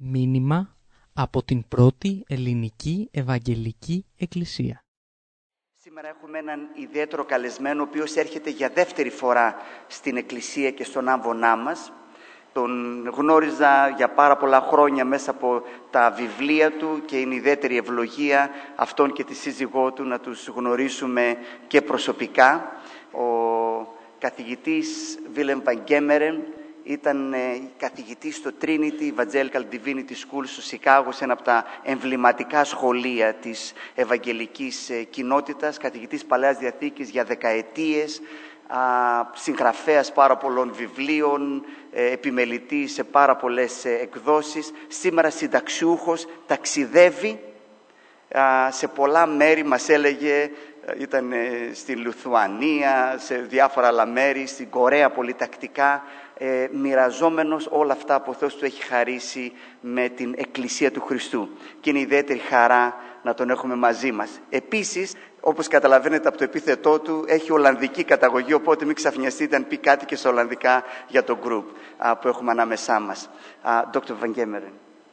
Μήνυμα από την πρώτη ελληνική Ευαγγελική Εκκλησία. Σήμερα έχουμε έναν ιδιαίτερο καλεσμένο, ο οποίος έρχεται για δεύτερη φορά στην Εκκλησία και στον άμβονά μας. Τον γνώριζα για πάρα πολλά χρόνια μέσα από τα βιβλία του και είναι ιδιαίτερη ευλογία αυτόν και τη σύζυγό του να τους γνωρίσουμε και προσωπικά. Ο καθηγητής Βίλεμ Βαν Γκέμερεν ήταν καθηγητής στο Trinity Evangelical Divinity School στο Σικάγο, σε ένα από τα εμβληματικά σχολεία της Ευαγγελικής κοινότητας, καθηγητής Παλαιάς Διαθήκης για δεκαετίες, συγγραφέας πάρα πολλών βιβλίων, επιμελητής σε πάρα πολλές εκδόσεις, σήμερα συνταξιούχος, ταξιδεύει σε πολλά μέρη, μας έλεγε, ήταν στην Λιθουανία, σε διάφορα άλλα μέρη, στην Κορέα πολύ τακτικά, μοιραζόμενος όλα αυτά που ο Θεός του έχει χαρίσει με την Εκκλησία του Χριστού. Και είναι ιδιαίτερη χαρά να τον έχουμε μαζί μας. Επίσης, όπως καταλαβαίνετε από το επίθετό του, έχει ολλανδική καταγωγή, οπότε μην ξαφνιαστείτε αν πει κάτι και στα ολλανδικά για το group που έχουμε ανάμεσά μας. Dr. Van Gemeren.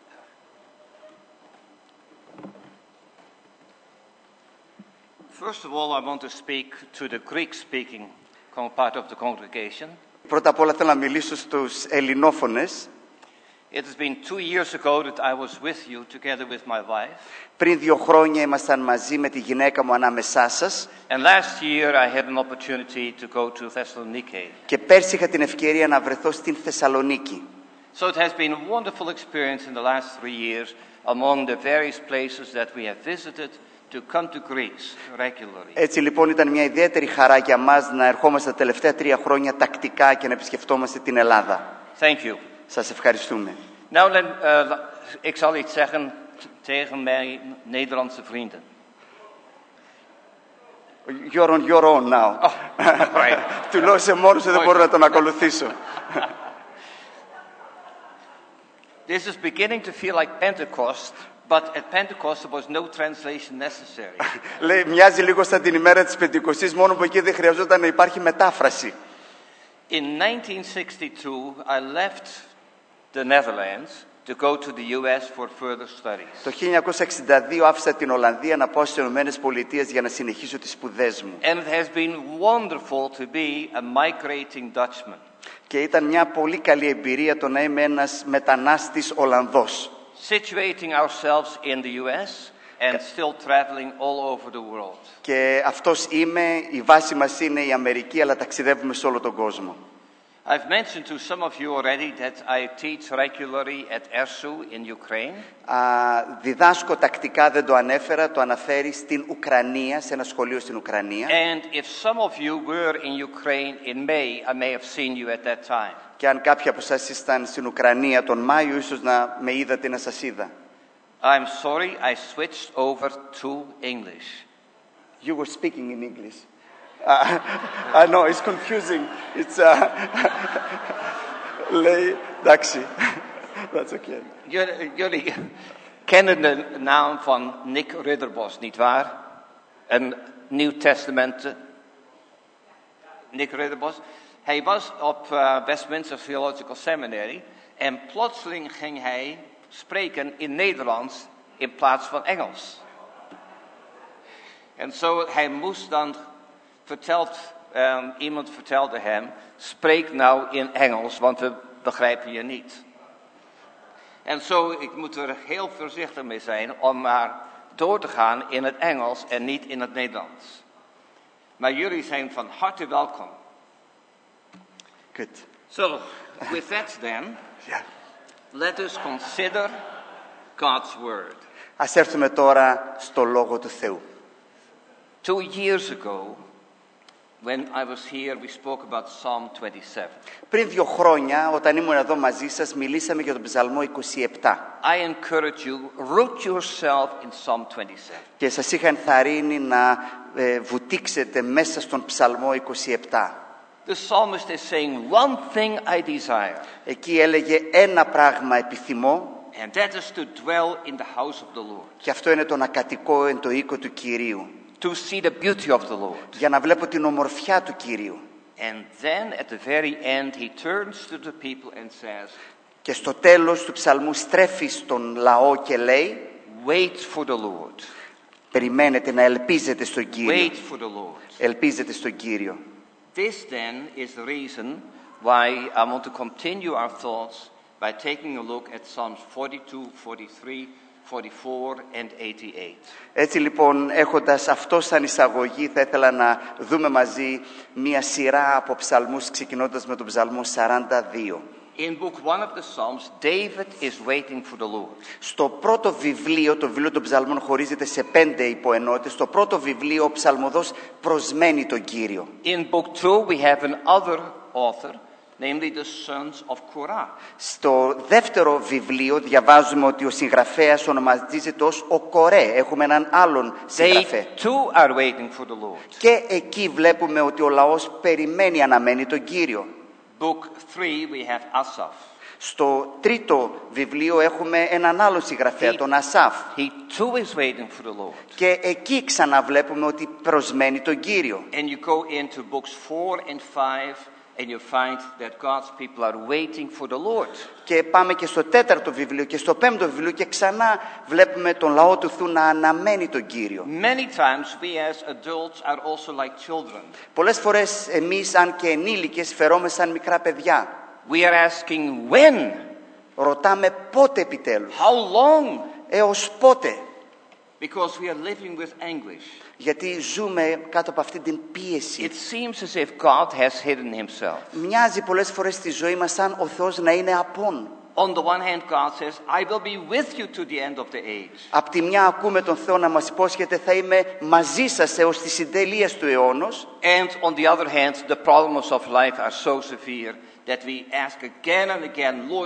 First of all, I want to speak to the Greek-speaking part of the congregation. Πρώτα απ' όλα θέλω να μιλήσω στους ελληνόφωνες. It has been 2 years ago that I was with you together with my wife. Πριν 2 χρόνια ήμασταν μαζί με τη γυναίκα μου ανάμεσά σας. And last year I had an opportunity to go to Thessaloniki. Και πέρσι είχα την ευκαιρία να βρεθώ στην Θεσσαλονίκη. So it has been a wonderful experience in the last 3 years among the various places that we have visited to come to Greece regularly. Έτσι λοιπόν ήταν μια ιδιαίτερη χαρά για μας να ερχόμαστε τα τελευταία 3 χρόνια τακτικά και να επισκεφτόμαστε την Ελλάδα. Thank you. Σας ευχαριστούμε. Nou, ik zal iets zeggen tegen mijn Nederlandse vrienden. You're on your own now. Oh, right. Του λέω σε μόνος δεν μπορώ να τον ακολουθήσω. This is beginning to feel like Pentecost, but at Pentecost there was no translation necessary. Λέει, μοιάζει λίγο σαν την ημέρα της Πεντηκοστής, μόνο που εκεί δεν χρειαζόταν να υπάρχει μετάφραση. In 1962, I left the Netherlands to go to the US for further studies. Το 1962 άφησα την Ολλανδία να πάω στις Ηνωμένες Πολιτείες για να συνεχίσω τις σπουδές μου. And it has been wonderful to be a migrating Dutchman. Και ήταν μια πολύ καλή εμπειρία το να είμαι ένας μετανάστης Ολλανδός. Situating ourselves in the US and still traveling all over the world. Και αυτός είμαι, η βάση μας είναι η Αμερική, αλλά ταξιδεύουμε σε όλο τον κόσμο. I've mentioned to some of you already that I teach regularly at ERSU in Ukraine. Διδάσκω τακτικά, δεν το ανέφερα, το αναφέρει στην Ουκρανία, σε ένα σχολείο στην Ουκρανία. And if some of you were in Ukraine in May, I may have seen you at that time. Και αν κάποιοι από εσάς ήσταν στην Ουκρανία τον Μάιο, ίσως να με είδατε, να σας είδα. I'm sorry, I switched over to English. You were speaking in English. No, it's confusing. It's εντάξει. That's okay. Jullie kennen de naam van Nick Ridderbos, nietwaar? Een Nieuw Testament. Nick Ridderbos. Hij was op Westminster Theological Seminary en plotseling ging hij spreken in Nederlands in plaats van Engels. En zo, hij moest dan iemand vertelde hem, spreek nou in Engels, want we begrijpen je niet. En zo, ik moet er heel voorzichtig mee zijn om maar door te gaan in het Engels en niet in het Nederlands. Maar jullie zijn van harte welkom. Good. So, with that then, let us consider God's word. Ας έρθουμε τώρα στο Λόγο του Θεού. 2 years ago, when I was here, we spoke about Psalm 27. Πριν 2 χρόνια, όταν ήμουν εδώ μαζί σας, μιλήσαμε για τον Ψαλμό 27. I encourage you, root yourself in Psalm 27. Και σας είχα ενθαρρύνει να βουτήξετε μέσα στον Ψαλμό 27. The psalmist is saying, one thing I desire. Εκεί έλεγε ένα πράγμα επιθυμώ. And that is to dwell in the house of the Lord. Και αυτό είναι το να κατοικώ εν το οίκο του Κυρίου. To see the beauty of the Lord. Για να βλέπω την ομορφιά του Κυρίου. And then at the very end he turns to the people and says, Και στο τέλος του ψαλμού στρέφει στον λαό και λέει: Wait for the Lord. περιμένετε να ελπίζετε στον Κύριο. Wait for the Lord. Ελπίζετε στον Κύριο. This then is the reason why I want to continue our thoughts by taking a look at Psalms 42, 43, 44 and 88. Έτσι λοιπόν, έχοντας αυτό σαν εισαγωγή, θα ήθελα να δούμε μαζί μία σειρά από ψαλμούς, ξεκινώντας με τον ψαλμό 42. In book 1 of the Psalms, David is waiting for the Lord. Στο πρώτο βιβλίο, το βιβλίο των ψαλμών χωρίζεται σε 5 υποενότητες. Στο πρώτο βιβλίο, ο ψαλμοδός προσμένει τον Κύριο. In book 2, we have another author, namely the sons of Korah. Στο δεύτερο βιβλίο διαβάζουμε ότι ο συγγραφέας ονομαζίζεται ως ο Κορέ. Έχουμε έναν άλλον συγγραφέα. They too are waiting for the Lord. Και εκεί βλέπουμε ότι ο λαός περιμένει, αναμένει τον Κύριο. Book 3, we have Asaph. Στο τρίτο βιβλίο έχουμε έναν άλλο συγγραφέα, τον Ασάφ. He too is waiting for the Lord. Και εκεί ξαναβλέπουμε ότι προσμένει τον Κύριο. And you go into books 4 and 5 and you find that God's people are waiting for the Lord. Και πάμε και στο τέταρτο βιβλίο και στο πέμπτο βιβλίο και ξανά βλέπουμε τον λαό του Θεού να αναμένει τον Κύριο. Many times we as adults are also like children. Πολλές φορές εμείς, αν και ενήλικες, φερόμαστε σαν μικρά παιδιά. We are asking when, Ρωτάμε πότε επιτέλους, how long, έως πότε. because we are living with anguish. Γιατί ζούμε κάτω από αυτή την πίεση. It seems as if God has hidden himself. Μοιάζει πολλές φορές στη ζωή μας σαν ο Θεός να είναι απόν. On the one hand, God says, I will be with you to the end of the age. Απ' τη μια ακούμε τον Θεό να μας υπόσχεται θα είμαι μαζί σας έως τη συντελεία του αιώνος. And on the other hand, the problems of life are so severe that we ask again and again, Lord,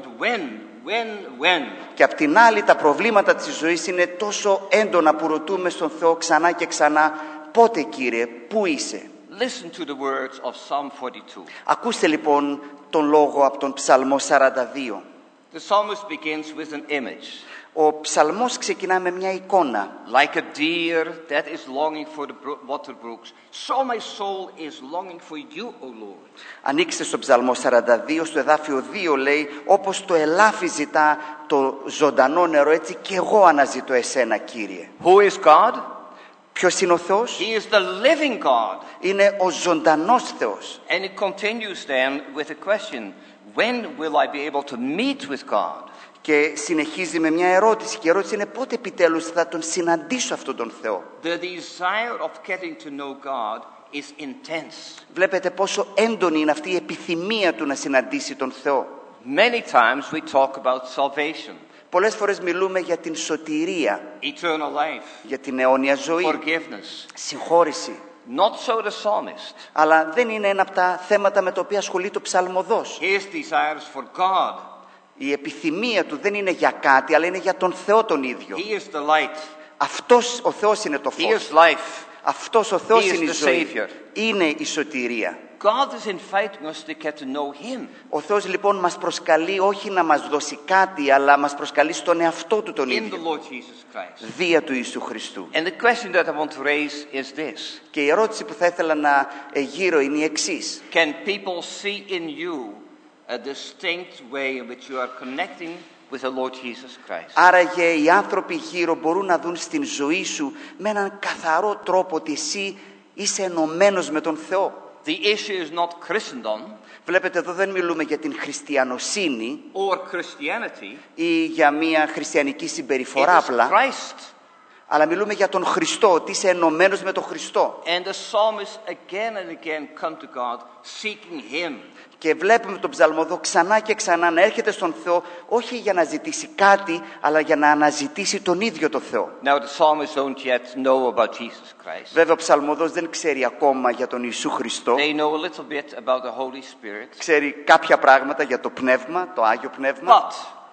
when? Και απ' την άλλη τα προβλήματα της ζωής είναι τόσο έντονα που ρωτούμε στον Θεό ξανά και ξανά, πότε Κύριε, πού είσαι. Listen to the words of Psalm 42. Ακούστε λοιπόν τον λόγο από τον Ψαλμό 42. The psalmist begins with an image. Ο ψαλμός ξεκινά με μια εικόνα. Like a deer that is longing for the water brooks, so my soul is longing for you, O Lord. Ανοίξτε στο Ψαλμό 42, στο εδάφιο 2 λέει, όπως το ελάφι ζητά το ζωντανό νερό, έτσι και εγώ αναζητώ εσένα, Κύριε. Who is God? Ποιος είναι ο Θεός? He is the living God. Είναι ο ζωντανός Θεός. And it continues then with a question, when will I be able to meet with God? Και συνεχίζει με μια ερώτηση. Και η ερώτηση είναι πότε επιτέλους θα τον συναντήσω αυτόν τον Θεό. The desire of getting to know God is intense. Βλέπετε πόσο έντονη είναι αυτή η επιθυμία του να συναντήσει τον Θεό. Many times we talk about salvation, Πολλές φορές μιλούμε για την σωτηρία, eternal life, για την αιώνια ζωή, forgiveness. συγχώρηση. Not so the psalmist. Αλλά δεν είναι ένα από τα θέματα με τα οποία ασχολείται ο ψαλμοδός. His desires for God. Η επιθυμία του δεν είναι για κάτι, αλλά είναι για τον Θεό τον ίδιο. He is the light. Αυτός ο Θεός είναι το He φως. is life. Αυτός ο Θεός He is είναι η the ζωή. Savior. Είναι η σωτηρία. God is inviting us to get to know Him. Ο Θεός λοιπόν μας προσκαλεί όχι να μας δώσει κάτι, αλλά μας προσκαλεί στον εαυτό του τον In the ίδιο. Lord Jesus Christ. Δια του Ιησού Χριστού. And the question that I want to raise is this. Και η ερώτηση που θα ήθελα να γύρω είναι η εξής. Can people see in you a distinct way in which you are connecting with the Lord Jesus Christ? Άραγε οι άνθρωποι γύρω μπορούν να δουν στην ζωή σου με έναν καθαρό τρόπο ότι εσύ είσαι ενωμένος με τον Θεό. The issue is not Christendom Βλέπετε εδώ δεν μιλούμε για την χριστιανοσύνη or Christianity. ή για μια χριστιανική It συμπεριφορά is απλά, Christ. αλλά μιλούμε για τον Χριστό, ότι είσαι ενωμένος με τον Χριστό. And the psalmists again and again come to God seeking Him. Και βλέπουμε τον ψαλμοδό ξανά και ξανά να έρχεται στον Θεό, όχι για να ζητήσει κάτι, αλλά για να αναζητήσει τον ίδιο τον Θεό. Now the psalmists don't yet know about Jesus Christ. Βέβαια ο ψαλμοδός δεν ξέρει ακόμα για τον Ιησού Χριστό. They know a little bit about the Holy Spirit. Ξέρει κάποια πράγματα για το Πνεύμα, το Άγιο Πνεύμα, But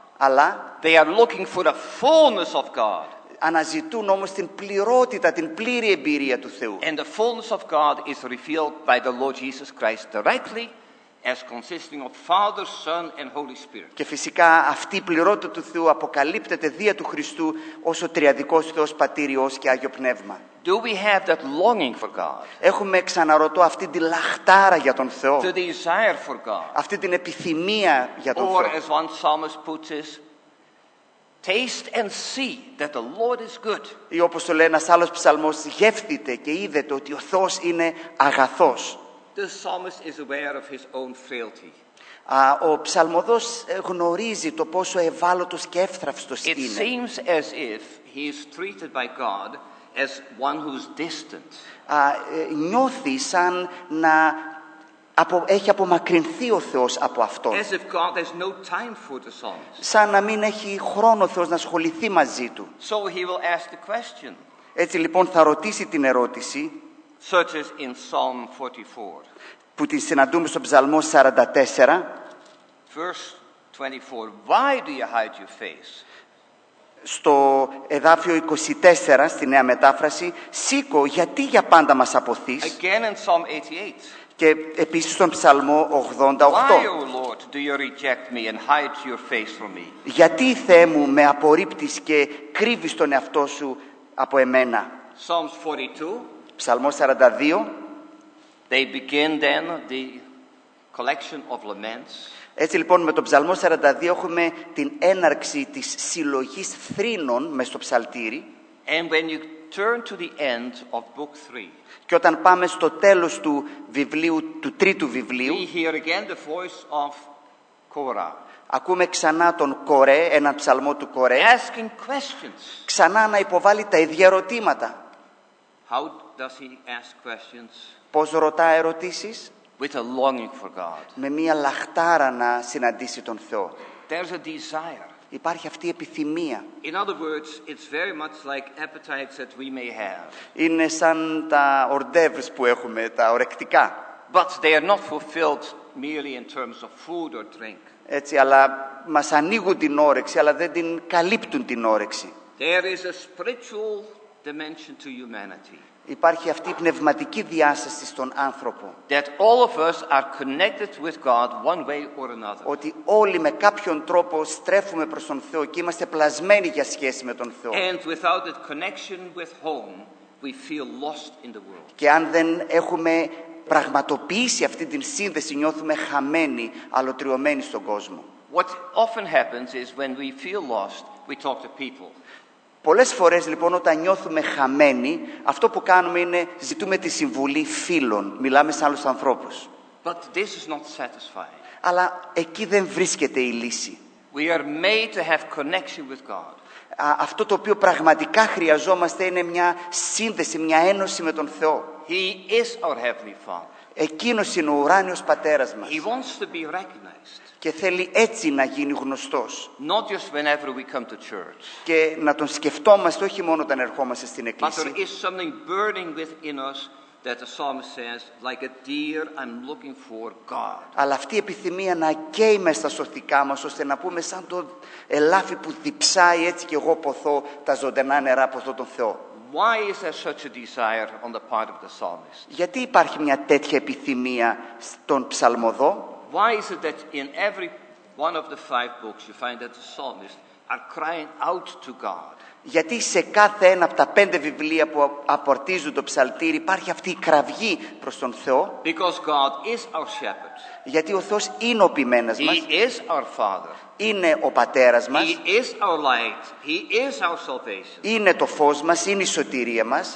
αλλά they are looking for the fullness of God. αναζητούν όμως την πληρότητα, την πλήρη εμπειρία του Θεού. And the fullness of God is revealed by the Lord Jesus Christ directly as consisting of Father, Son and Holy Spirit. Και φυσικά αυτή η πληρότητα του Θεού αποκαλύπτεται δια του Χριστού ως ο τριαδικός Θεός Πατήρ, Υιός και Άγιο Πνεύμα. Do we have that longing for God? Έχουμε, ξαναρωτώ, αυτή τη λαχτάρα για τον Θεό, The desire for God? αυτή την επιθυμία για τον Or Θεό. as one psalmist puts it, taste and see that the Lord is good. Ή όπως το λέει ένας άλλος ψαλμός, γεύθητε και είδετε ότι ο Θεός είναι αγαθός. The psalmist is aware of his own frailty. Ο ψαλμοδός γνωρίζει το πόσο ευάλωτος και εύθραυστος It είναι. seems as if he is treated by God as one who's distant. Νιώθει σαν να έχει απομακρυνθεί ο Θεός από αυτόν. As if God has no time for the psalmist. Σαν να μην έχει χρόνο ο Θεός να ασχοληθεί μαζί του. So he will ask the question, Έτσι λοιπόν θα ρωτήσει την ερώτηση such as in Psalm 44. που την συναντούμε στο Ψαλμό 44, Verse 24, why do you hide your face? στο εδάφιο 24, στη Νέα Μετάφραση, «Σήκω, γιατί για πάντα μας αποθείς?» Again in Psalm 88. Και επίσης στον Ψαλμό 88, Why, O Lord, do you reject me and hide your face from me? «Γιατί, Θεέ μου, με απορρίπτεις και κρύβεις τον εαυτό σου από εμένα?» Psalms 42. Ψαλμός 42. They begin then the collection of laments. Έτσι λοιπόν με τον Ψαλμό 42 έχουμε την έναρξη της συλλογής θρήνων μες στο ψαλτήρι. And when you turn to the end of book 3, Και όταν πάμε στο τέλος του βιβλίου, του τρίτου βιβλίου, we hear again the voice of Korah ακούμε ξανά τον Κορέ, έναν ψαλμό του Κορέ, asking questions. ξανά να υποβάλει τα ίδια ερωτήματα. How does he ask questions? Πώς ρωτά ερωτήσεις? With a longing for God. Με μία λαχτάρα να συναντήσει τον Θεό. There's a desire. Υπάρχει αυτή η επιθυμία. In other words, it's very much like appetites that we may have. Είναι σαν τα ορντεύρς που έχουμε, τα ορεκτικά. But they are not fulfilled merely in terms of food or drink. Έτσι, αλλά μας ανοίγουν την όρεξη, αλλά δεν την καλύπτουν την όρεξη. There is a spiritual dimension to humanity. Υπάρχει αυτή η πνευματική διάσταση στον άνθρωπο. That all of us are connected with God one way or another. Ότι όλοι με κάποιον τρόπο στρέφουμε προς τον Θεό και είμαστε πλασμένοι για σχέση με τον Θεό. And without that connection with home, we feel lost in the world. Και αν δεν έχουμε πραγματοποιήσει αυτή την σύνδεση, νιώθουμε χαμένοι, αλωτριωμένοι στον κόσμο. What often happens is when we feel lost, we talk to people. Πολλές φορές λοιπόν όταν νιώθουμε χαμένοι, αυτό που κάνουμε είναι ζητούμε τη συμβουλή φίλων, μιλάμε σε άλλους ανθρώπους. But this is not satisfying. Αλλά εκεί δεν βρίσκεται η λύση. We are made to have connection with God. Αυτό το οποίο πραγματικά χρειαζόμαστε είναι μια σύνδεση, μια ένωση με τον Θεό. He is our Heavenly Father. Εκείνος είναι ο ουράνιος πατέρας μας. He wants to be recognized. Και θέλει έτσι να γίνει γνωστός. Not just whenever we come to church. Και να τον σκεφτόμαστε όχι μόνο όταν ερχόμαστε στην But εκκλησία. there is something burning within us that the psalmist says, like a deer, I'm looking for God. Αλλά αυτή η επιθυμία να καίει μες στα σωθικά μας, ώστε να πούμε σαν το ελάφι που διψάει, έτσι και εγώ ποθώ τα ζωντανά νερά, ποθώ τον Θεό. Why is there such a desire on the part of the psalmist? Γιατί υπάρχει μια τέτοια επιθυμία στον ψαλμοδό? Why is it that in every one of the 5 books you find that the psalmists are crying out to God? Γιατί σε κάθε ένα από τα 5 βιβλία που απορτίζουν το ψαλτήρι υπάρχει αυτή η κραυγή προς τον Θεό? Because God is our shepherd. Γιατί ο Θεός είναι ο ποιμένας μας, He is our Father. είναι ο πατέρας μας, He is our light. He is our salvation. είναι το φως μας, είναι η σωτηρία μας.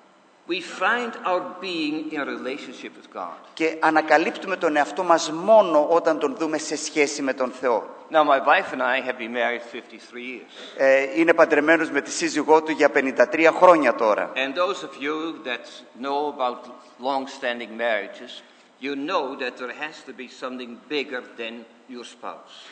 We find our being in a relationship with God. Και ανακαλύπτουμε τον εαυτό μας μόνο όταν τον δούμε σε σχέση με τον Θεό. Now, my wife and I have been married 53 years. Είναι παντρεμένος με τη σύζυγό του για 53 χρόνια τώρα. And those of you that know about long-standing marriages, you know that there has to be something bigger than your spouse.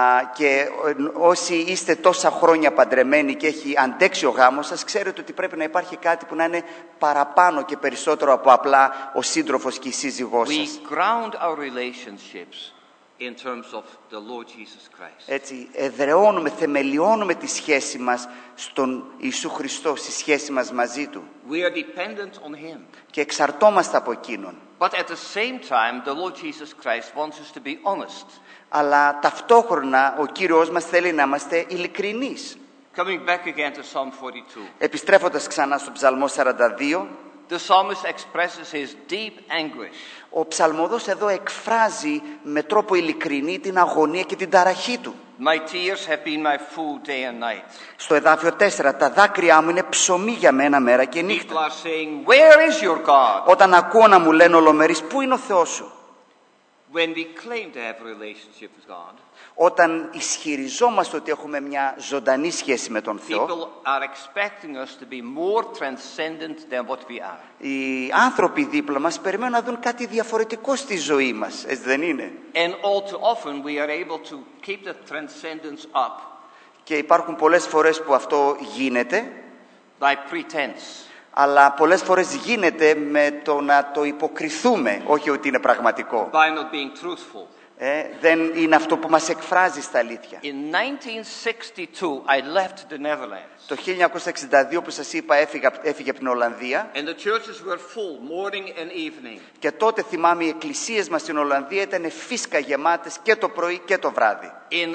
Και όσοι είστε τόσα χρόνια παντρεμένοι και έχει αντέξει ο γάμος σας, ξέρετε ότι πρέπει να υπάρχει κάτι που να είναι παραπάνω και περισσότερο από απλά ο σύντροφος και η σύζυγός σας. We ground our relationships in terms of the Lord Jesus Christ. Έτσι, εδραιώνουμε, θεμελιώνουμε τη σχέση μας στον Ιησού Χριστό, στη σχέση μας μαζί Του. We are dependent on Him. Και εξαρτώμαστε από Εκείνον. But at the same time, the Lord Jesus Christ wants us to be honest. Αλλά ταυτόχρονα ο Κύριος μας θέλει να είμαστε ειλικρινείς. Coming back again to Psalm 42. Επιστρέφοντας ξανά στον Ψαλμό 42, The psalmist expresses his deep anguish. ο ψαλμοδός εδώ εκφράζει με τρόπο ειλικρινή την αγωνία και την ταραχή του. My tears have been my food day and night. Στο εδάφιο 4, τα δάκρυά μου είναι ψωμί για μένα μέρα και People νύχτα. are saying, where is your God? Όταν ακούω να μου λένε ολομερείς, πού είναι ο Θεός σου? When we claim to have a relationship with God, Όταν ισχυριζόμαστε ότι έχουμε μια ζωντανή σχέση με τον Θεό, people are expecting us to be more transcendent than what we are. οι άνθρωποι δίπλα μας περιμένουν να δουν κάτι διαφορετικό στη ζωή μας, έτσι δεν είναι? And all too often we are able to keep the transcendence up Και υπάρχουν πολλές φορές που αυτό γίνεται, by pretense. αλλά πολλές φορές γίνεται με το να το υποκριθούμε, όχι ότι είναι πραγματικό. By not being truthful. Δεν είναι αυτό που μας εκφράζει στα αλήθεια. In 1962, I left the Netherlands. Το 1962 που σας είπα έφυγε από την Ολλανδία And the churches were full, morning and evening. και τότε θυμάμαι οι εκκλησίες μας στην Ολλανδία ήταν φίσκα γεμάτες και το πρωί και το βράδυ. In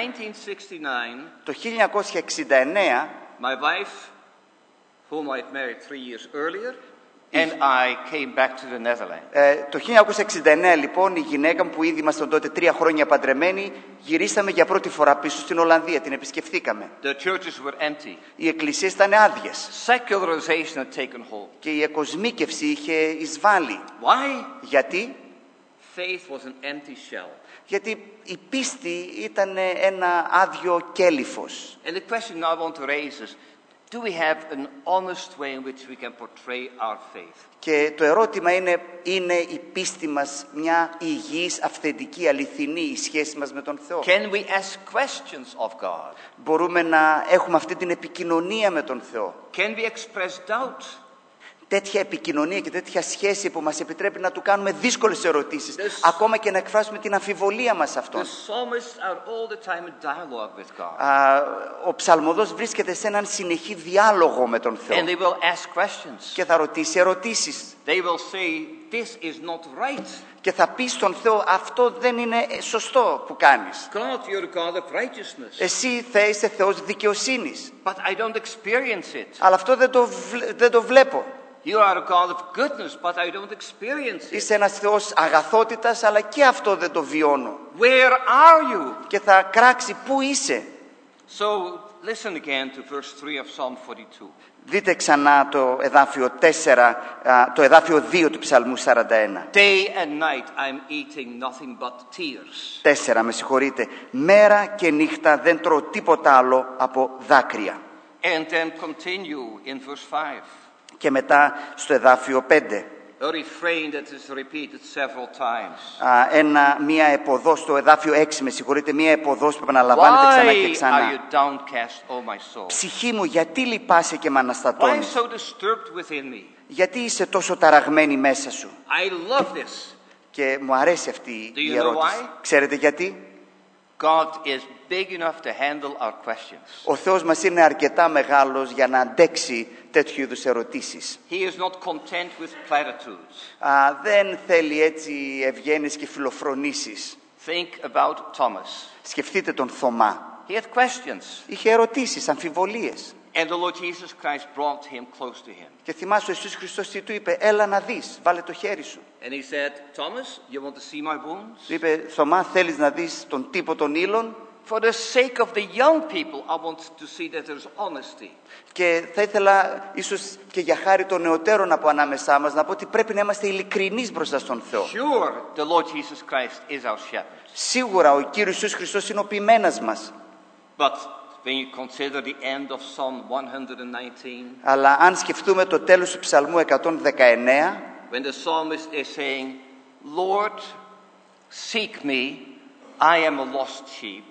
1969, Το 1969 my wife, whom I had married 3 years earlier, and I came back to the Netherlands. Το 1969 λοιπόν η γυναίκα μου που ήδη ήμασταν τότε 3 χρόνια παντρεμένοι γυρίσαμε για πρώτη φορά πίσω στην Ολλανδία, την επισκεφθήκαμε. The churches were empty. Οι εκκλησίες ήταν άδειες Secularization had taken hold. και η εκοσμίκευση είχε εισβάλει. Why? Γιατί? Faith was an empty shell. Γιατί η πίστη ήταν ένα άδειο κέλυφος. And the question now I want to raise is, do we have an honest way in which we can portray our faith? Και το ερώτημα είναι η πίστη μας μια υγιής, αυθεντική, αληθινή η σχέση μας με τον Θεό? Can we ask questions of God? Μπορούμε να έχουμε αυτή την επικοινωνία με τον Θεό? Can we express doubt? Τέτοια επικοινωνία και τέτοια σχέση που μας επιτρέπει να του κάνουμε δύσκολες ερωτήσεις, ακόμα και να εκφράσουμε την αμφιβολία μας σε The αυτόν. psalmists are all the time in dialogue with God. Ο ψαλμοδός βρίσκεται σε έναν συνεχή διάλογο με τον Θεό And they will ask questions. και θα ρωτήσει ερωτήσεις They will say, this is not right. και θα πει στον Θεό αυτό δεν είναι σωστό που κάνεις. God, you're a God of righteousness. Εσύ είσαι Θεός δικαιοσύνης, But I don't experience it. αλλά αυτό δεν το βλέπω. You are a God of goodness, but I don't experience it. Είσαι ένας Θεός αγαθότητας, αλλά και αυτό δεν το βιώνω. Where are you? Και θα κράξει πού είσαι. So listen again to verse 3 of Psalm 42. Δείτε ξανά το εδάφιο 4, το εδάφιο 2 του Ψαλμού 41. Day and night I'm eating nothing but tears. 4, με συγχωρείτε. Μέρα και νύχτα δεν τρώω τίποτα άλλο από δάκρυα. And then continue in verse 5. Και μετά στο εδάφιο 5. A refrain that is repeated several times. Μία επωδός, στο εδάφιο 6, με συγχωρείτε, μία επωδός που επαναλαμβάνεται ξανά και Why are ξανά. you downcast, O my soul? Ψυχή μου, γιατί λυπάσαι και με Why αναστατώνεις? so disturbed within me? Γιατί είσαι τόσο ταραγμένη μέσα σου? I love this. Και μου αρέσει αυτή Do η you know ερώτηση. why? Ξέρετε γιατί? God is big enough to handle our questions. Ο Θεός μας είναι αρκετά μεγάλος για να αντέξει τέτοιου είδους ερωτήσεις. He is not content with platitudes. Δεν θέλει έτσι ευγένειες και φιλοφρονήσεις. Think about Thomas. Σκεφτείτε τον Θωμά. He had questions. Είχε ερωτήσεις, αμφιβολίες. And the Lord Jesus Christ brought him close to him. Και θυμάσαι ο Ιησούς Χριστός τι του είπε? Έλα να δεις, βάλε το χέρι σου. And he said, Thomas, you want to see my wounds? Του είπε, Θωμά, θέλεις να δεις τον τύπο των ύλων? For the sake of the young people, I want to see that there's honesty. Και θα ήθελα ίσως και για χάρη των νεωτέρων από ανάμεσά μας να πω ότι πρέπει να είμαστε ειλικρινείς μπροστά στον Θεό. Sure, the Lord Jesus Christ is our shepherd. Σίγουρα ο Κύριος Ιησούς Χριστός είναι ο ποιμένας μας. But when you consider the end of Psalm 119, Αλλά αν σκεφτούμε το τέλος του Ψαλμού 119, when the psalmist is saying, Lord, seek me, I am a lost sheep.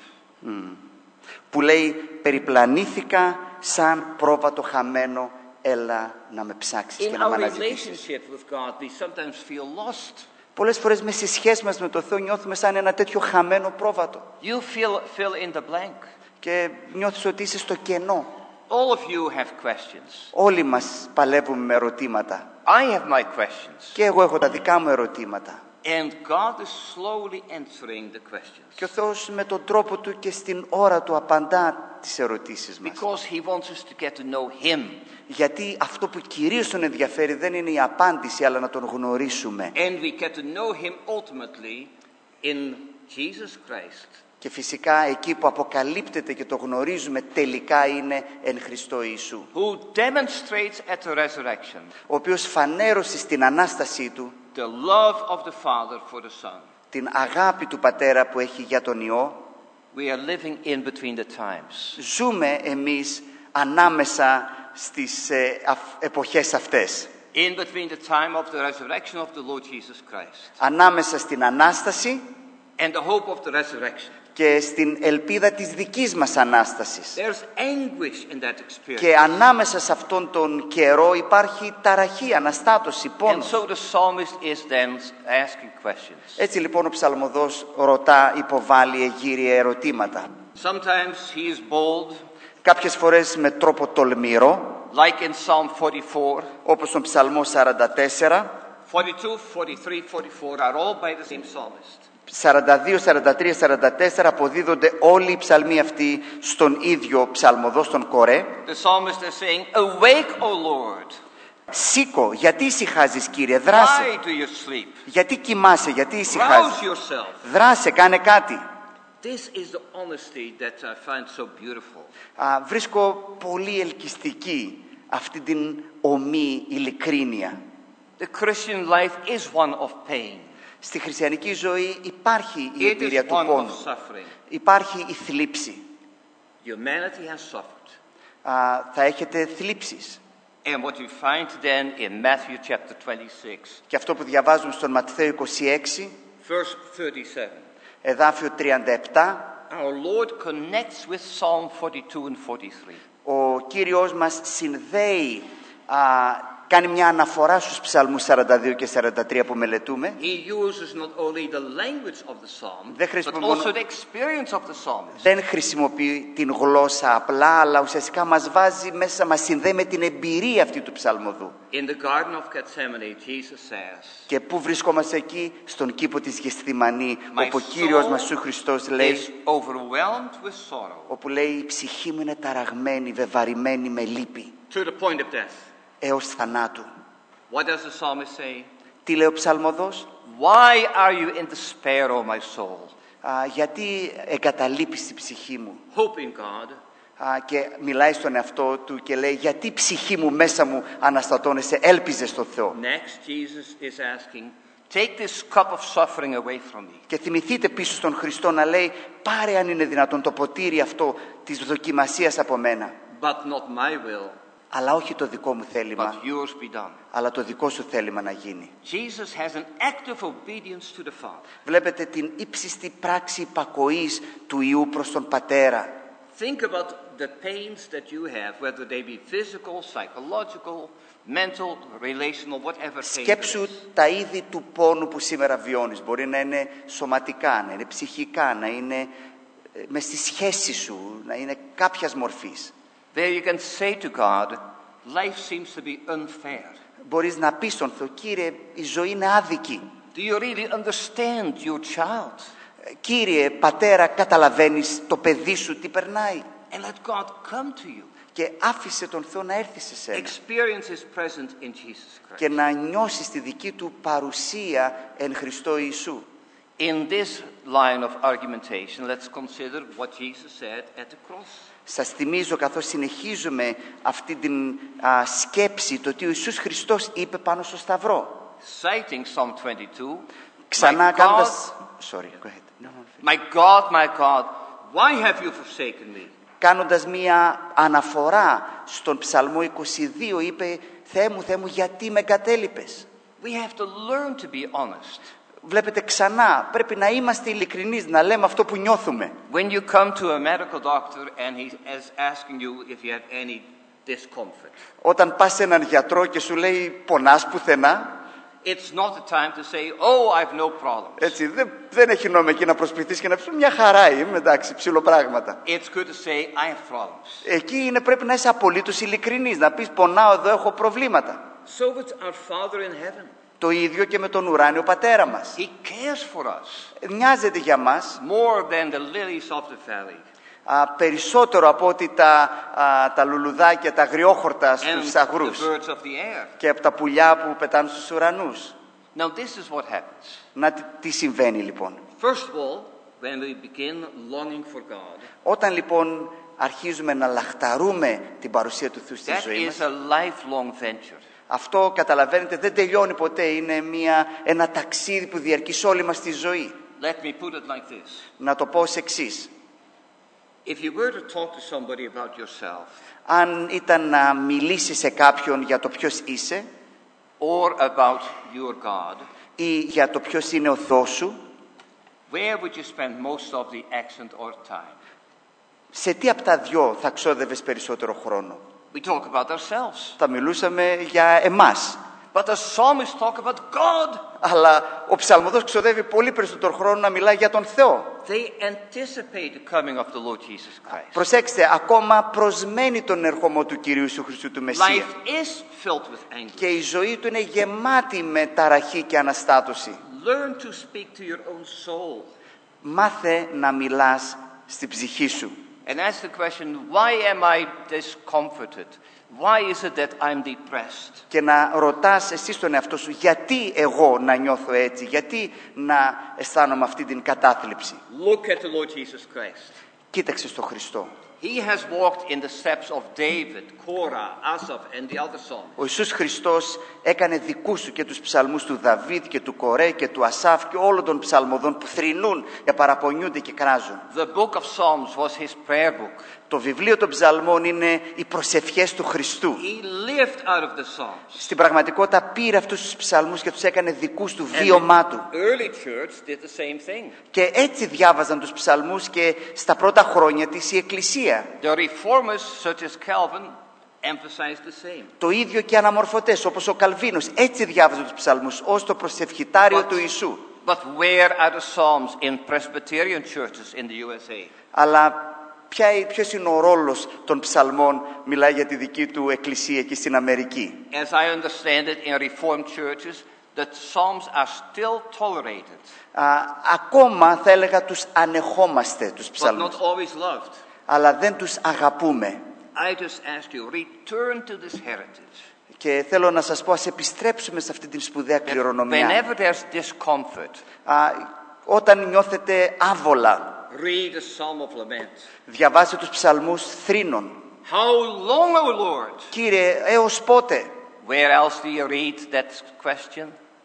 που λέει περιπλανήθηκα σαν πρόβατο χαμένο, έλα να με ψάξεις In και να με our αναζητήσεις. relationship with God, we sometimes feel lost. Πολλές φορές μέσα στη σχέση μας με το Θεό νιώθουμε σαν ένα τέτοιο χαμένο πρόβατο. You fill in the blank. Και νιώθεις ότι είσαι στο κενό. All of you have questions. Όλοι μας παλεύουμε με ερωτήματα. I have my questions. Και εγώ έχω τα δικά μου ερωτήματα. And God is slowly answering the questions. Και ο Θεός με τον τρόπο Του και στην ώρα Του απαντά τις ερωτήσεις μας. Because He wants us to get to know Him. Γιατί αυτό που κυρίως Τον ενδιαφέρει δεν είναι η απάντηση, αλλά να Τον γνωρίσουμε. And we get to know Him ultimately in Jesus Christ. Και φυσικά εκεί που αποκαλύπτεται και το γνωρίζουμε τελικά είναι εν Χριστώ Ιησού. Who demonstrates at the resurrection Ο οποίος φανέρωσε στην Ανάστασή Του the love of the Father for the Son. την αγάπη του Πατέρα που έχει για τον Υιό. We are living in between the times. Ζούμε εμείς ανάμεσα στις εποχές αυτές. In between the time of the resurrection of the Lord Jesus Christ Ανάμεσα στην Ανάσταση and the hope of the resurrection. και στην ελπίδα της δικής μας Ανάστασης. There's anguish in that experience. Και ανάμεσα σε αυτόν τον καιρό υπάρχει ταραχή, αναστάτωση, And πόνος. so the psalmist is then asking questions. Έτσι λοιπόν ο ψαλμοδός ρωτά, υποβάλλει εγείρια ερωτήματα. Sometimes he is bold, Κάποιες φορές με τρόπο τολμηρό, like in Psalm 44. όπως στον ψαλμό 44, 42, 43, 44 are all by the same psalmist. 42, 43, 44 αποδίδονται όλοι οι ψαλμοί αυτοί στον ίδιο ψαλμοδό, στον Κορέ. The psalmist is saying, "Awake, O Lord. Σήκω, γιατί ησυχάζεις Κύριε, δράσε. Why do you sleep? Γιατί κοιμάσαι, γιατί ησυχάζεις. Rouse yourself." Δράσε, κάνε κάτι. This is the honesty that I find so beautiful. Βρίσκω πολύ ελκυστική αυτή την ομή ειλικρίνεια. The Christian life is one of pain. Στη χριστιανική ζωή υπάρχει η It εμπειρία is του one of πόνου. suffering. Υπάρχει η θλίψη. Humanity has suffered. Θα έχετε θλίψεις. And what you find then in Matthew chapter 26, Και αυτό που διαβάζουμε στον Ματθαίο 26, verse 37. εδάφιο 37, Our Lord connects with Psalm 42 and 43. ο Κύριος μας συνδέει, κάνει μια αναφορά στους ψαλμούς 42 και 43 που μελετούμε. He uses not only the language of the psalm, Δεν but χρησιμοποιεί also the experience of the psalmist. Δεν χρησιμοποιεί την γλώσσα απλά, αλλά ουσιαστικά μας βάζει μέσα, μας συνδέει με την εμπειρία αυτή του ψαλμοδού. In the Garden of Gethsemane, Jesus says, Και πού βρισκόμαστε εκεί? Στον κήπο της Γεσθημανή, My όπου ο Κύριος soul μας Ιησούς Χριστός λέει, is overwhelmed with sorrow όπου λέει η ψυχή μου είναι ταραγμένη, βεβαρημένη με λύπη, to the point of death. έως θανάτου. What does the psalmist say? Τι λέει ο ψαλμοδός? Why are you in despair, O my soul? Γιατί εγκαταλείπεις την ψυχή μου? Hope in God. Και μιλάει στον εαυτό του και λέει, γιατί η ψυχή μου μέσα μου αναστατώνεσαι, έλπιζε στον Θεό. Next, Jesus is asking, take this cup of suffering away from me. Και θυμηθείτε πίσω στον Χριστό να λέει, πάρε αν είναι δυνατόν το ποτήρι αυτό της δοκιμασίας από μένα. But not my will, Αλλά όχι το δικό μου but θέλημα, yours be done. αλλά το δικό σου θέλημα να γίνει. Jesus has an act of obedience to the Father. Βλέπετε την ύψιστη πράξη υπακοής του Υιού προς τον Πατέρα. Think about the pains that you have, whether they be physical, psychological, mental, relational, whatever pain it Σκέψου is. τα είδη του πόνου που σήμερα βιώνεις. Μπορεί να είναι σωματικά, να είναι ψυχικά, να είναι μες στη σχέση σου, να είναι κάποιας μορφής. There you can say to God, life seems to be unfair. Μπορείς να πεις στον Θεό, Κύριε, η ζωή είναι άδικη. Do you really understand your child? Κύριε, Πατέρα, καταλαβαίνεις το παιδί σου τι περνάει? And let God come to you. Και άφησε τον Θεό να έρθει σε σένα Experience His presence in Jesus Christ. και να νιώσεις τη δική του παρουσία εν Χριστώ Ιησού. In this line of argumentation, let's consider what Jesus said at the cross. Σας θυμίζω, καθώς συνεχίζουμε αυτή την σκέψη, το ότι ο Ιησούς Χριστός είπε πάνω στο Σταυρό. Citing Psalm 22, Ξανά My κάνοντας... Sorry, go ahead. my God, why have you forsaken me? Κάνοντας μία αναφορά στον Ψαλμό 22, είπε, Θεέ μου, γιατί με εγκατέλειπες? We have to learn to be honest. Βλέπετε, ξανά πρέπει να είμαστε ειλικρινείς, να λέμε αυτό που νιώθουμε. When you come to a medical doctor and he is asking you if you have any discomfort, Όταν πας σε έναν γιατρό και σου λέει, πονάς πουθενά? It's not the time to say, oh, I've no problems. Έτσι, δεν έχει νόημα εκεί να προσποιηθείς και να πεις μια χαρά είμαι, εντάξει, ψιλοπράγματα. It's good to say, I have problems. Εκεί πρέπει να είσαι απολύτως ειλικρινής, να πεις πονάω εδώ, έχω προβλήματα. So with our Father in heaven. Το ίδιο και με τον ουράνιο πατέρα μας. He cares for us. Νοιάζεται για μας. More than the lilies of the valley. Περισσότερο από ότι τα λουλουδάκια, τα αγριόχορτα στους αγρούς και από τα πουλιά που πετάνε στους ουρανούς. Now this is what happens. Να τι συμβαίνει λοιπόν. First of all, when we begin longing for God, όταν λοιπόν αρχίζουμε να λαχταρούμε την παρουσία του Θεού στη ζωή μας, that is a lifelong venture. Αυτό καταλαβαίνετε δεν τελειώνει ποτέ, είναι ένα ταξίδι που διαρκεί σε όλη μας τη ζωή. Let me put it like this. Να το πω ως εξής. If you were to talk to somebody about yourself, αν ήταν να μιλήσεις σε κάποιον για το ποιος είσαι, or about your God, ή για το ποιος είναι ο Θεός σου, where would you spend most of the accent or time? Σε τι από τα δυο θα ξόδευες περισσότερο χρόνο? We talk about ourselves. Θα μιλούσαμε για εμάς. But the psalmists talk about God. Αλλά ο ψαλμοδός ξοδεύει πολύ περισσότερο χρόνο να μιλάει για τον Θεό. They anticipate the coming of the Lord Jesus Christ. Προσέξτε, ακόμα προσμένει τον ερχομό του Κυρίου Ιησού Χριστού του Μεσσία. Life is filled with anguish. Και η ζωή του είναι γεμάτη με ταραχή και αναστάτωση. Learn to speak to your own soul. Μάθε να μιλάς στην ψυχή σου. And ask the question, why am I discomforted? Why is it that I'm depressed? Και να ρωτάς εσύ τον εαυτό σου, γιατί εγώ να νιώθω έτσι, γιατί να αισθάνομαι αυτή την κατάθλιψη. Look at the Lord Jesus Christ. Κοίταξε στον Χριστό. He has walked in the steps of David, Korah, Asaph and the other psalms. Ο Ιησούς Χριστός έκανε δικούς του και τους ψαλμούς του Δαβίδ και του Κορέ και του Ασάφ και όλων των ψαλμοδών που θρηνούν και παραπονιούνται και κράζουν. The book of Psalms was his prayer book. Το βιβλίο των ψαλμών είναι οι προσευχές του Χριστού. He lived out of the Psalms. Στην πραγματικότητα πήρε αυτούς τους ψαλμούς και τους έκανε δικούς του, βίωμά του. Early church did the same thing. Και έτσι διάβαζαν τους ψαλμούς και στα πρώτα χρόνια της η Εκκλησία. The reformers such as Calvin emphasized the same. Το ίδιο και αναμορφωτές όπως ο Καλβίνος έτσι διάβαζαν τους ψαλμούς ως το προσευχητάριο του Ιησού. But where are the Psalms in Presbyterian churches in the USA? Αλλά ποιος είναι ο ρόλος των ψαλμών, μιλάει για τη δική του εκκλησία εκεί στην Αμερική. As I understand it, in Reformed churches, the Psalms are still tolerated. Ακόμα θα έλεγα τους ανεχόμαστε τους But ψαλμούς. not always loved. Αλλά δεν τους αγαπούμε. I just ask you, return to this heritage. Και θέλω να σας πω, ας επιστρέψουμε σε αυτή την σπουδαία κληρονομιά. Whenever there's discomfort, όταν νιώθετε άβολα, read the Psalm of Lament. διαβάστε τους ψαλμούς θρήνων. How long, O Lord? Κύριε, έως πότε? Where else do you read that question?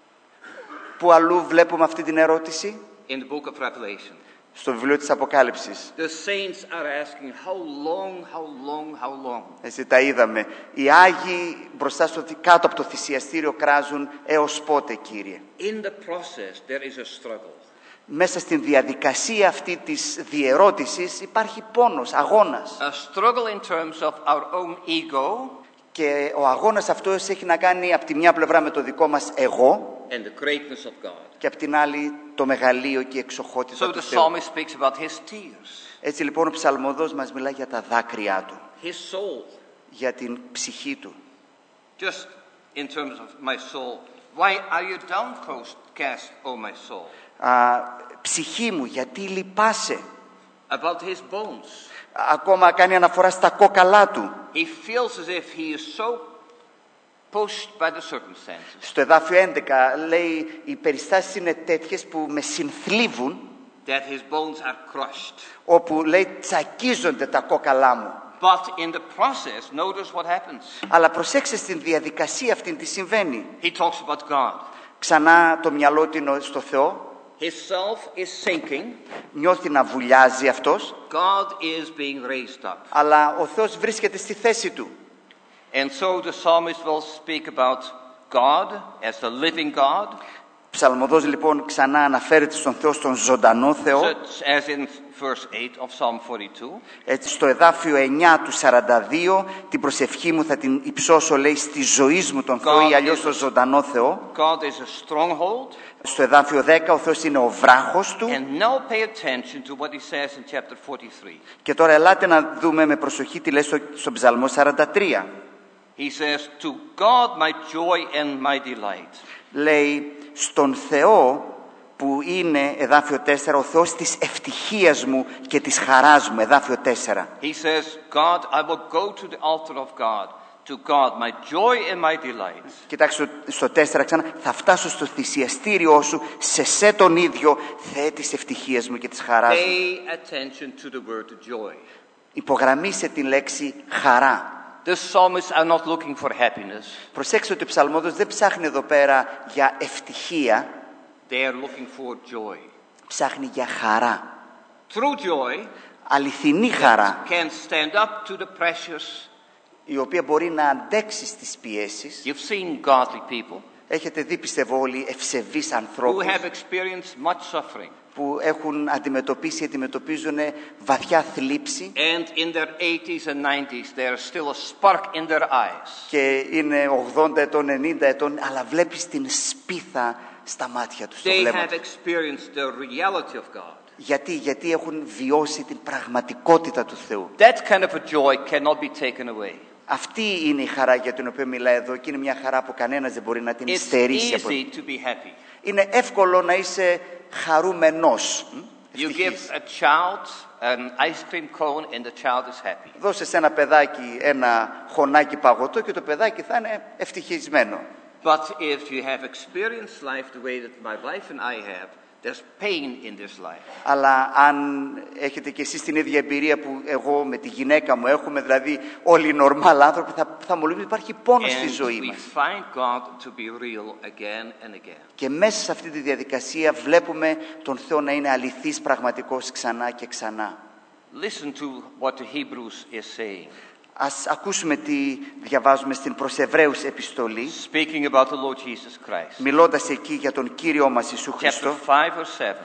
Πού αλλού βλέπουμε αυτή την ερώτηση? In the book of Revelation. Στο βιβλίο της Αποκάλυψης. The saints are asking, how long, how long, how long? Έτσι τα είδαμε. Οι Άγιοι μπροστά κάτω από το θυσιαστήριο κράζουν, έως πότε, Κύριε? In the process there is a struggle. Μέσα στην διαδικασία αυτή της διερώτησης υπάρχει πόνος, αγώνας. A struggle in terms of our own ego. Και ο αγώνας αυτός έχει να κάνει από τη μια πλευρά με το δικό μας εγώ And the greatness of God. και από την άλλη το μεγαλείο και η εξοχότητα So του the Θεού. psalmist speaks about his tears, Έτσι λοιπόν ο ψαλμοδός μας μιλάει για τα δάκρυά του, his soul. για την ψυχή του. Just in terms of my soul, why are you downcast, O my soul? Ψυχή μου, γιατί λυπάσαι? About his bones. Ακόμα κάνει αναφορά στα κόκαλά του. He feels as if he is so pushed by the circumstances. Στο εδάφιο 11 λέει οι περιστάσεις είναι τέτοιες που με συνθλίβουν, That his bones are crushed. όπου λέει τσακίζονται τα κόκαλά μου. But in the process, notice what happens. Αλλά προσέξτε στην διαδικασία αυτή τι συμβαίνει. He talks about God. Ξανά το μυαλό του είναι στο Θεό. His self is sinking. Νιώθει να βουλιάζει αυτός. God is being raised up. Αλλά ο Θεός βρίσκεται στη θέση του. And so the psalmist will speak about God as the living God. Ψαλμοδός λοιπόν ξανά αναφέρεται στον Θεό, στον ζωντανό Θεό. Such as in verse 8 of Psalm 42. Έτσι, στο εδάφιο 9 του 42, την προσευχή μου θα την υψώσω, λέει, στη ζωή μου τον Θεό ή αλλιώς τον ζωντανό Θεό. God is a stronghold. Στο εδάφιο 10, ο Θεός είναι ο βράχος του. And now pay attention to what he says in chapter 43. Και τώρα ελάτε να δούμε με προσοχή τι λέει στον Ψαλμό 43. He says, to God my joy and my delight. Λέει, στον Θεό που είναι, εδάφιο 4, ο Θεός της ευτυχίας μου και της χαράς μου, εδάφιο 4. He says, God, I will go to the altar of God. To God my joy and my delight. Κοιτάξτε στο 4 ξανά, θα φτάσω στο θυσιαστήριό σου, σε σε τον ίδιο, Θεέ της ευτυχίας μου και της χαράς μου. Pay attention to the word joy. Υπογραμμίσε την λέξη χαρά. The psalmists are not looking for happiness. Προσέξτε ότι ο ψαλμόδος δεν ψάχνει εδώ πέρα για ευτυχία. They are looking for joy. Ψάχνει για χαρά. True joy Αληθινή χαρά, can stand up to the pressures. η οποία μπορεί να αντέξει στις πιέσεις. You've seen godly people Έχετε δει, πιστεύω όλοι, ευσεβείς who ανθρώπους have experienced much suffering. που έχουν αντιμετωπίζουν βαθιά θλίψη And in their 80s and 90s there is still a spark in their eyes. και είναι 80 ετών, 90 ετών, αλλά βλέπεις την σπίθα στα μάτια τους, στο They βλέμμα have τους. experienced the reality of God. Γιατί έχουν βιώσει την πραγματικότητα του Θεού. That kind of a joy cannot be taken away. Αυτή είναι η χαρά για την οποία μιλάει εδώ και είναι μια χαρά που κανένας δεν μπορεί να την It's στερήσει από. easy to be happy. Είναι εύκολο να είσαι χαρούμενος. You give Ευτυχής. a child an ice cream cone and the child is happy. Δώσε σε ένα παιδάκι ένα χωνάκι παγωτό και το παιδάκι θα είναι ευτυχισμένο. But if you have experienced life the way that my wife and I have, there's pain in this life. Αλλά αν έχετε και εσείς την ίδια εμπειρία που εγώ με τη γυναίκα μου έχουμε, δηλαδή όλοι οι νορμάλ άνθρωποι, θα μου λένε ότι υπάρχει πόνος στη ζωή And we μας. find God to be real again and again. Και μέσα σε αυτή τη διαδικασία βλέπουμε τον Θεό να είναι αληθής, πραγματικός ξανά και ξανά. Listen to what the Hebrews is saying. Ας ακούσουμε τι διαβάζουμε στην προς Εβραίους επιστολή, Speaking about the Lord Jesus Christ. μιλώντας εκεί για τον Κύριό μας Ιησού Chapter Χριστό, 5 verse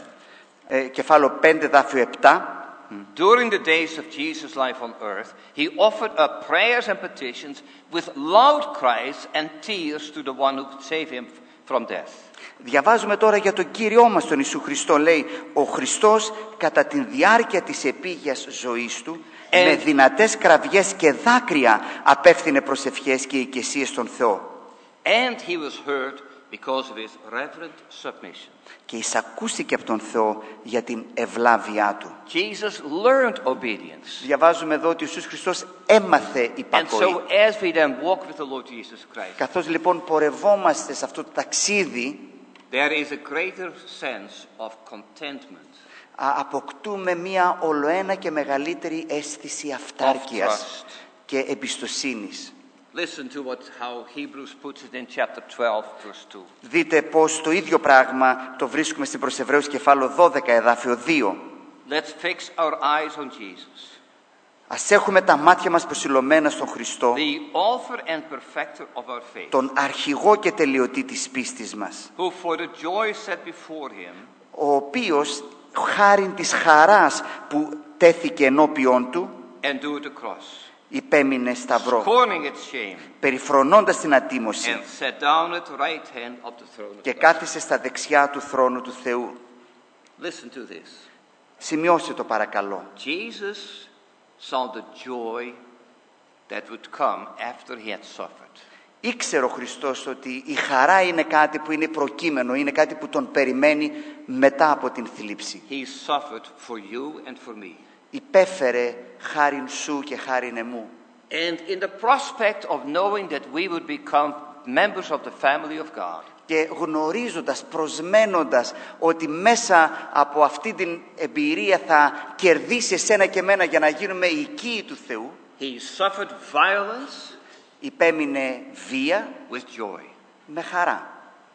7. κεφάλαιο 5, δάφιο 7. During the days of Jesus' life on earth, he offered up prayers and petitions with loud cries and tears to the one who could save him from death. Διαβάζουμε τώρα για τον Κύριό μας τον Ιησού Χριστό. Λέει, ο Χριστός κατά τη διάρκεια της επίγειας ζωής του με δυνατές κραυγές και δάκρυα απέφθινε προσευχές και οικεσίες στον Θεό. And he was heard because of his reverent submission. Και εισακούστηκε από τον Θεό για την ευλάβειά του. Jesus learned obedience. Διαβάζουμε εδώ ότι ο Ιησούς Χριστός έμαθε And υπακοή. so as we then walk with the Lord Jesus Christ, Καθώς λοιπόν πορευόμαστε σε αυτό το ταξίδι, there is a greater sense of contentment, αποκτούμε μια ολοένα και μεγαλύτερη αίσθηση αυτάρκειας trust. και εμπιστοσύνης. Listen to how Hebrews puts it in chapter 12, verse 2. Δείτε πως το ίδιο πράγμα το βρίσκουμε στην προς Εβραίους κεφάλαιο 12, εδάφιο 2. Let's fix our eyes on Jesus, Ας έχουμε τα μάτια μας προσιλωμένα στον Χριστό, the author and perfecter of our faith, τον αρχηγό και τελειωτή της πίστης μας, who for the joy set before him ο οποίος χάριν της χαράς που τέθηκε ενώπιον του, endured the cross, υπέμεινε σταυρό, scorning its shame, περιφρονώντας την ατίμωση, and sat down at the right hand of the throne of και God. κάθισε στα δεξιά του θρόνου του Θεού. Listen to this. Σημειώστε το παρακαλώ. Jesus saw the joy that would come after he had suffered. Ήξερε ο Χριστός ότι η χαρά είναι κάτι που είναι προκείμενο, είναι κάτι που τον περιμένει μετά από την θλίψη. He suffered for you and for me. Υπέφερε χάριν σου και χάριν εμού. And in the prospect of knowing that we would become members of the family of God, Και γνωρίζοντας, προσμένοντας ότι μέσα από αυτή την εμπειρία θα κερδίσει εσένα και εμένα για να γίνουμε οικοί του Θεού, he suffered violence υπέμεινε βία with joy. με χαρά.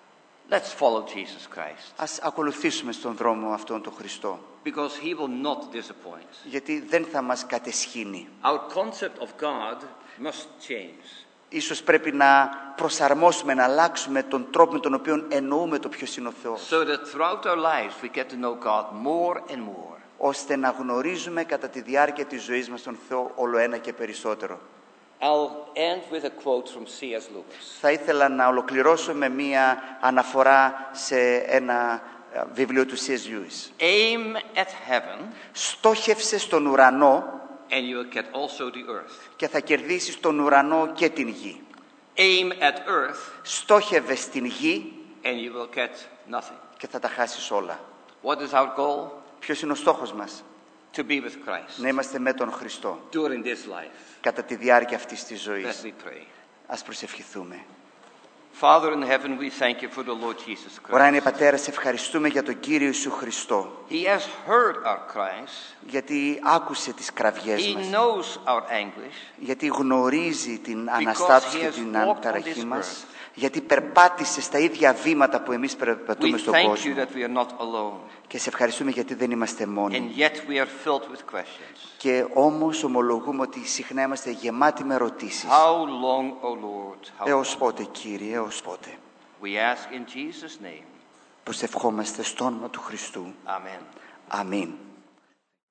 Let's follow Jesus Christ, Ας ακολουθήσουμε στον δρόμο αυτόν τον Χριστό, because he will not disappoint. γιατί δεν θα μας κατεσχύνει. Our concept of God must change. Ίσως πρέπει να προσαρμόσουμε, να αλλάξουμε τον τρόπο με τον οποίο εννοούμε το ποιος είναι ο Θεός. So that throughout our lives we get to know God more and more. Ώστε να γνωρίζουμε κατά τη διάρκεια της ζωής μας τον Θεό όλο ένα και περισσότερο. I'll end with a quote from C.S. Lewis. Θα ήθελα να ολοκληρώσω με μία αναφορά σε ένα βιβλίο του C.S. Lewis. Aim at heaven Στόχευσε στον ουρανό and you will get also the earth. και θα κερδίσεις τον ουρανό και την γη. Aim at earth Στόχευε στην γη and you will get nothing. και θα τα χάσεις όλα. What is our goal? Ποιος είναι ο στόχος μας? To be with Christ Να είμαστε με τον Χριστό during this life. κατά τη διάρκεια αυτής της Let ζωής. me pray. Ας προσευχηθούμε. Father in heaven, we thank you for the Lord Jesus Ουράνιε Christ. Πατέρα, σε ευχαριστούμε για τον Κύριο Ιησού Χριστό, He has heard our cries. γιατί άκουσε τις κραυγές He μας, knows our anguish. γιατί γνωρίζει την αναστάτωση he και has την walked on αναταραχή this μας, γιατί περπάτησε στα ίδια βήματα που εμείς We περπατούμε στον thank you κόσμο. that we are not alone. Και σε ευχαριστούμε γιατί δεν είμαστε μόνοι. And yet we are filled with questions. Και όμως ομολογούμε ότι συχνά είμαστε γεμάτοι με ερωτήσεις. How long, O Lord? How Έως long? πότε, Κύριε, έως πότε? We ask in Jesus' name. Προσευχόμαστε στο όνομα του Χριστού. Amen. Αμήν.